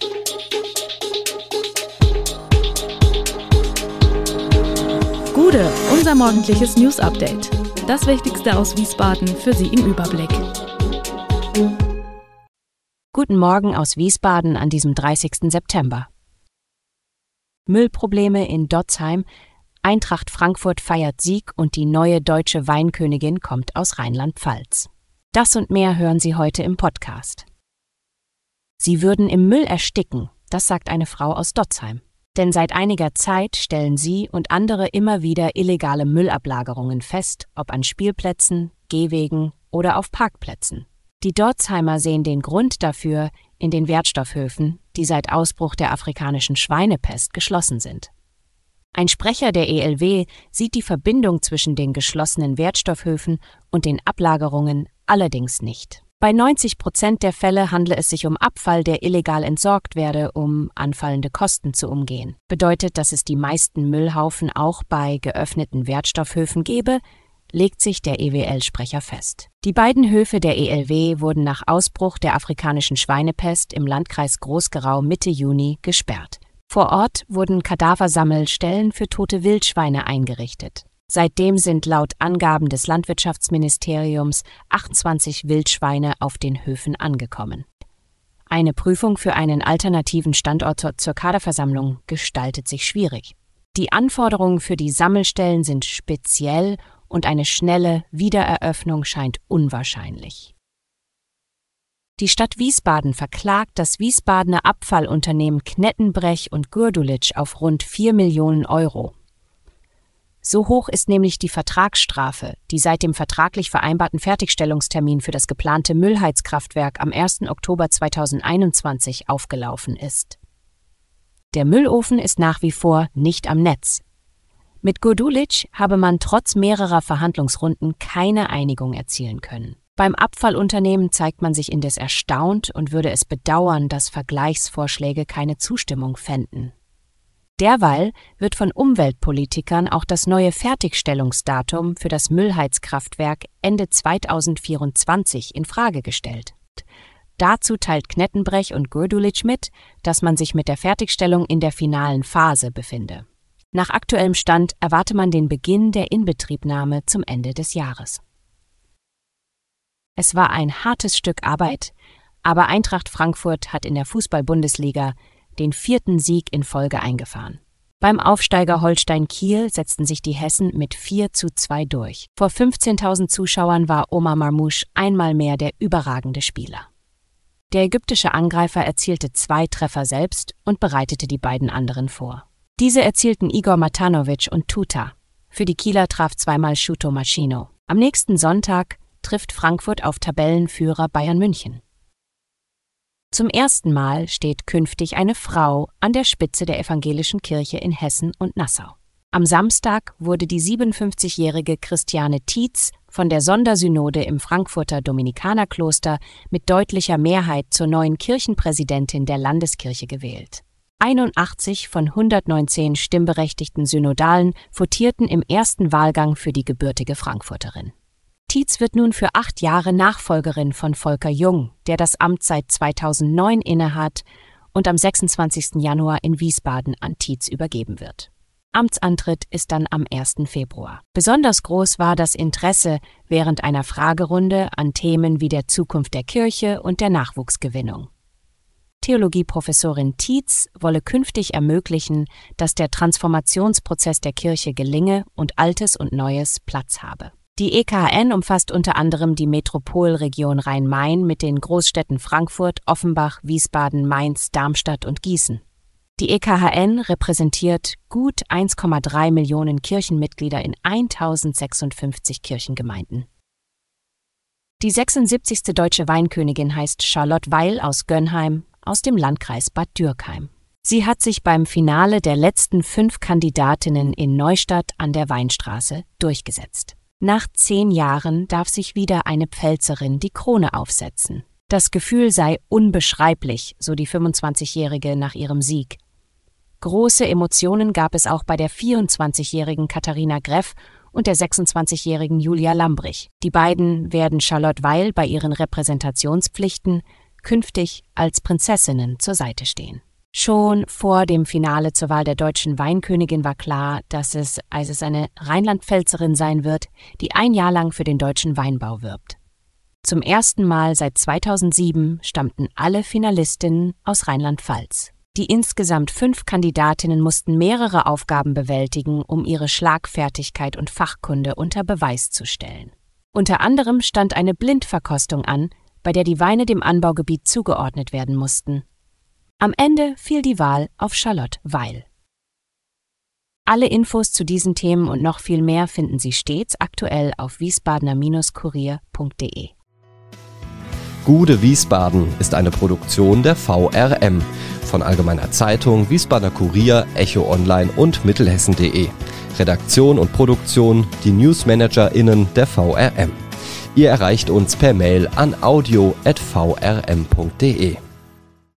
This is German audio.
Gude, unser morgendliches News-Update. Das Wichtigste aus Wiesbaden für Sie im Überblick. Guten Morgen aus Wiesbaden an diesem 30. September. Müllprobleme in Dotzheim, Eintracht Frankfurt feiert Sieg und die neue deutsche Weinkönigin kommt aus Rheinland-Pfalz. Das und mehr hören Sie heute im Podcast. Sie würden im Müll ersticken, das sagt eine Frau aus Dotzheim. Denn seit einiger Zeit stellen sie und andere immer wieder illegale Müllablagerungen fest, ob an Spielplätzen, Gehwegen oder auf Parkplätzen. Die Dotzheimer sehen den Grund dafür in den Wertstoffhöfen, die seit Ausbruch der afrikanischen Schweinepest geschlossen sind. Ein Sprecher der ELW sieht die Verbindung zwischen den geschlossenen Wertstoffhöfen und den Ablagerungen allerdings nicht. Bei 90% der Fälle handle es sich um Abfall, der illegal entsorgt werde, um anfallende Kosten zu umgehen. Bedeutet, dass es die meisten Müllhaufen auch bei geöffneten Wertstoffhöfen gebe, legt sich der EWL-Sprecher fest. Die beiden Höfe der ELW wurden nach Ausbruch der afrikanischen Schweinepest im Landkreis Groß-Gerau Mitte Juni gesperrt. Vor Ort wurden Kadaversammelstellen für tote Wildschweine eingerichtet. Seitdem sind laut Angaben des Landwirtschaftsministeriums 28 Wildschweine auf den Höfen angekommen. Eine Prüfung für einen alternativen Standort zur Kaderversammlung gestaltet sich schwierig. Die Anforderungen für die Sammelstellen sind speziell und eine schnelle Wiedereröffnung scheint unwahrscheinlich. Die Stadt Wiesbaden verklagt das Wiesbadener Abfallunternehmen Knettenbrech und Gurdulitsch auf rund 4 Millionen Euro. So hoch ist nämlich die Vertragsstrafe, die seit dem vertraglich vereinbarten Fertigstellungstermin für das geplante Müllheizkraftwerk am 1. Oktober 2021 aufgelaufen ist. Der Müllofen ist nach wie vor nicht am Netz. Mit Gurdulitsch habe man trotz mehrerer Verhandlungsrunden keine Einigung erzielen können. Beim Abfallunternehmen zeigt man sich indes erstaunt und würde es bedauern, dass Vergleichsvorschläge keine Zustimmung fänden. Derweil wird von Umweltpolitikern auch das neue Fertigstellungsdatum für das Müllheizkraftwerk Ende 2024 in Frage gestellt. Dazu teilt Knettenbrech und Gurdulitsch mit, dass man sich mit der Fertigstellung in der finalen Phase befinde. Nach aktuellem Stand erwarte man den Beginn der Inbetriebnahme zum Ende des Jahres. Es war ein hartes Stück Arbeit, aber Eintracht Frankfurt hat in der Fußball-Bundesliga den 4. Sieg in Folge eingefahren. Beim Aufsteiger Holstein Kiel setzten sich die Hessen mit 4:2 durch. Vor 15.000 Zuschauern war Omar Marmoush einmal mehr der überragende Spieler. Der ägyptische Angreifer erzielte 2 Treffer selbst und bereitete die beiden anderen vor. Diese erzielten Igor Matanovic und Tuta. Für die Kieler traf zweimal Shuto Machino. Am nächsten Sonntag trifft Frankfurt auf Tabellenführer Bayern München. Zum ersten Mal steht künftig eine Frau an der Spitze der evangelischen Kirche in Hessen und Nassau. Am Samstag wurde die 57-jährige Christiane Tietz von der Sondersynode im Frankfurter Dominikanerkloster mit deutlicher Mehrheit zur neuen Kirchenpräsidentin der Landeskirche gewählt. 81 von 119 stimmberechtigten Synodalen votierten im ersten Wahlgang für die gebürtige Frankfurterin. Tietz wird nun für 8 Jahre Nachfolgerin von Volker Jung, der das Amt seit 2009 innehat und am 26. Januar in Wiesbaden an Tietz übergeben wird. Amtsantritt ist dann am 1. Februar. Besonders groß war das Interesse während einer Fragerunde an Themen wie der Zukunft der Kirche und der Nachwuchsgewinnung. Theologieprofessorin Tietz wolle künftig ermöglichen, dass der Transformationsprozess der Kirche gelinge und Altes und Neues Platz habe. Die EKHN umfasst unter anderem die Metropolregion Rhein-Main mit den Großstädten Frankfurt, Offenbach, Wiesbaden, Mainz, Darmstadt und Gießen. Die EKHN repräsentiert gut 1,3 Millionen Kirchenmitglieder in 1056 Kirchengemeinden. Die 76. deutsche Weinkönigin heißt Charlotte Weil aus Gönnheim aus dem Landkreis Bad Dürkheim. Sie hat sich beim Finale der letzten 5 Kandidatinnen in Neustadt an der Weinstraße durchgesetzt. Nach 10 Jahren darf sich wieder eine Pfälzerin die Krone aufsetzen. Das Gefühl sei unbeschreiblich, so die 25-Jährige nach ihrem Sieg. Große Emotionen gab es auch bei der 24-jährigen Katharina Greff und der 26-jährigen Julia Lambrich. Die beiden werden Charlotte Weil bei ihren Repräsentationspflichten künftig als Prinzessinnen zur Seite stehen. Schon vor dem Finale zur Wahl der deutschen Weinkönigin war klar, dass es eine Rheinland-Pfälzerin sein wird, die ein Jahr lang für den deutschen Weinbau wirbt. Zum ersten Mal seit 2007 stammten alle Finalistinnen aus Rheinland-Pfalz. Die insgesamt 5 Kandidatinnen mussten mehrere Aufgaben bewältigen, um ihre Schlagfertigkeit und Fachkunde unter Beweis zu stellen. Unter anderem stand eine Blindverkostung an, bei der die Weine dem Anbaugebiet zugeordnet werden mussten. Am Ende fiel die Wahl auf Charlotte Weil. Alle Infos zu diesen Themen und noch viel mehr finden Sie stets aktuell auf wiesbadener-kurier.de. Gude Wiesbaden ist eine Produktion der VRM von Allgemeiner Zeitung, Wiesbadener Kurier, Echo Online und Mittelhessen.de. Redaktion und Produktion die NewsmanagerInnen der VRM. Ihr erreicht uns per Mail an audio@vrm.de.